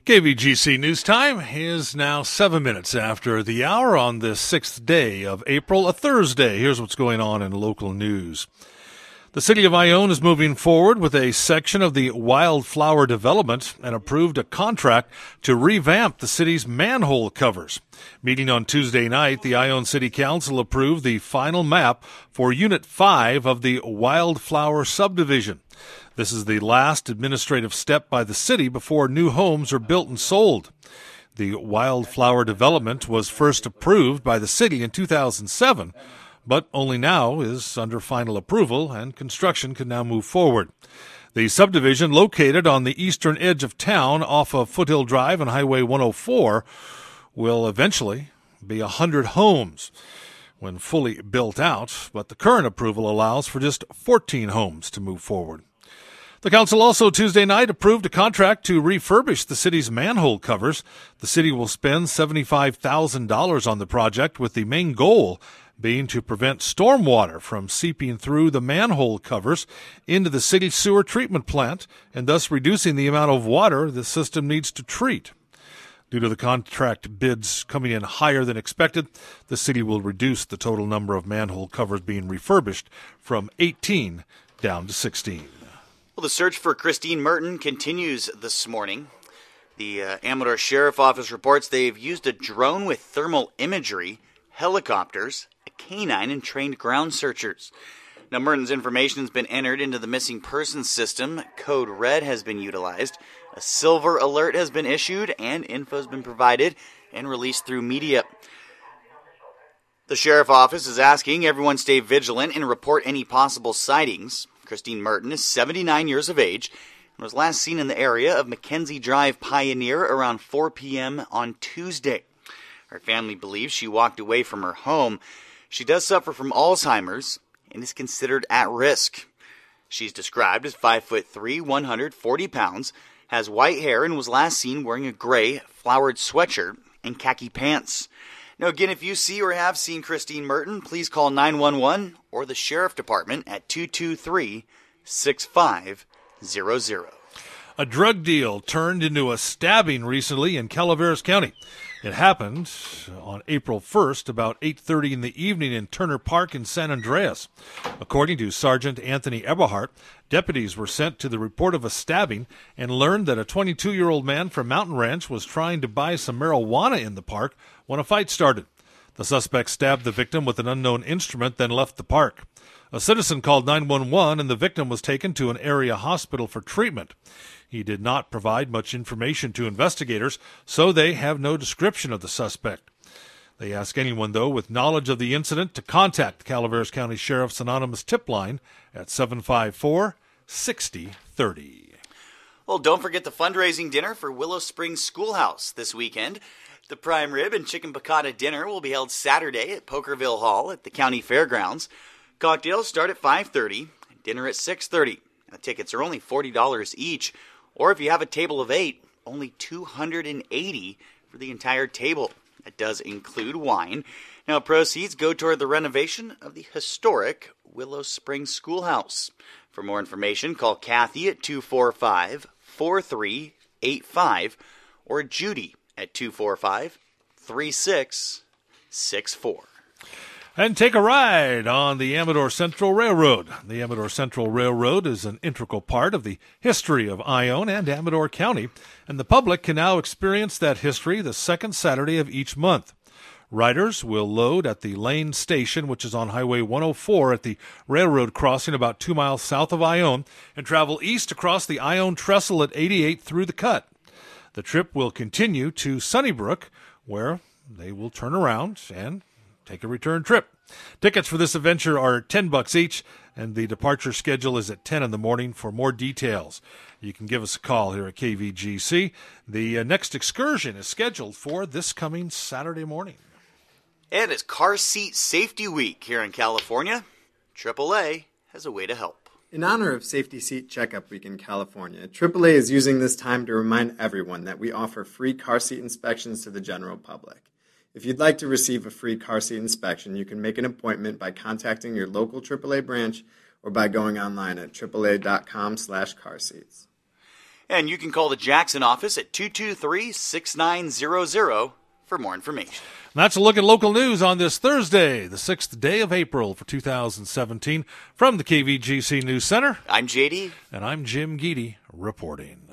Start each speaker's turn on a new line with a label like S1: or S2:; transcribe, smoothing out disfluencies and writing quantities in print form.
S1: KVGC News Time is now 7 minutes after the hour on the 6th day of April, a Thursday. Here's what's going on in local news. The city of Ione is moving forward with a section of the wildflower development and approved a contract to revamp the city's manhole covers. Meeting on Tuesday night, the Ione City Council approved the final map for Unit 5 of the Wildflower subdivision. This is the last administrative step by the city before new homes are built and sold. The wildflower development was first approved by the city in 2007, but only now is under final approval and construction can now move forward. The subdivision, located on the eastern edge of town off of Foothill Drive and Highway 104, will eventually be 100 homes when fully built out, but the current approval allows for just 14 homes to move forward. The council also Tuesday night approved a contract to refurbish the city's manhole covers. The city will spend $75,000 on the project, with the main goal being to prevent stormwater from seeping through the manhole covers into the city sewer treatment plant and thus reducing the amount of water the system needs to treat. Due to the contract bids coming in higher than expected, the city will reduce the total number of manhole covers being refurbished from 18 down to 16.
S2: Well, the search for Christine Merton continues this morning. The Amador Sheriff Office reports they've used a drone with thermal imagery, helicopters, a canine, and trained ground searchers. Now, Merton's information has been entered into the missing persons system. Code Red has been utilized. A silver alert has been issued, and info has been provided and released through media. The Sheriff Office is asking everyone stay vigilant and report any possible sightings. Christine Merton is 79 years of age and was last seen in the area of Mackenzie Drive Pioneer around 4 p.m. on Tuesday. Her family believes she walked away from her home. She does suffer from Alzheimer's and is considered at risk. She's described as 5'3", 140 pounds, has white hair, and was last seen wearing a gray flowered sweatshirt and khaki pants. Now, again, if you see or have seen Christine Merton, please call 911 or the Sheriff Department at 223-6500.
S1: A drug deal turned into a stabbing recently in Calaveras County. It happened on April 1st, about 8:30 in the evening in Turner Park in San Andreas. According to Sergeant Anthony Eberhardt, deputies were sent to the report of a stabbing and learned that a 22-year-old man from Mountain Ranch was trying to buy some marijuana in the park when a fight started. The suspect stabbed the victim with an unknown instrument, then left the park. A citizen called 911 and the victim was taken to an area hospital for treatment. He did not provide much information to investigators, so they have no description of the suspect. They ask anyone, though, with knowledge of the incident to contact the Calaveras County Sheriff's Anonymous Tip Line at 754-6030.
S2: Well, don't forget the fundraising dinner for Willow Springs Schoolhouse this weekend. The prime rib and chicken piccata dinner will be held Saturday at Pokerville Hall at the county fairgrounds. Cocktails start at 5:30 and dinner at 6:30. Now, tickets are only $40 each, or if you have a table of 8, only $280 for the entire table. That does include wine. Now, proceeds go toward the renovation of the historic Willow Springs Schoolhouse. For more information, call Kathy at 245-4385 or Judy at 245-3664.
S1: And take a ride on the Amador Central Railroad. The Amador Central Railroad is an integral part of the history of Ione and Amador County, and the public can now experience that history the second Saturday of each month. Riders will load at the Lane Station, which is on Highway 104 at the railroad crossing about 2 miles south of Ione, and travel east across the Ione Trestle at 88 through the Cut. The trip will continue to Sunnybrook, where they will turn around and take a return trip. Tickets for this adventure are $10 each, and the departure schedule is at 10 in the morning. For more details, you can give us a call here at KVGC. The next excursion is scheduled for this coming Saturday morning.
S2: And it's Car Seat Safety Week here in California. AAA has a way to help.
S3: In honor of Safety Seat Checkup Week in California, AAA is using this time to remind everyone that we offer free car seat inspections to the general public. If you'd like to receive a free car seat inspection, you can make an appointment by contacting your local AAA branch or by going online at AAA.com/carseats.
S2: And you can call the Jackson office at 223-6900 for more information.
S1: And that's a look at local news on this Thursday, the 6th day of April for 2017. From the KVGC News Center,
S2: I'm JD.
S1: And I'm Jim Geedy reporting.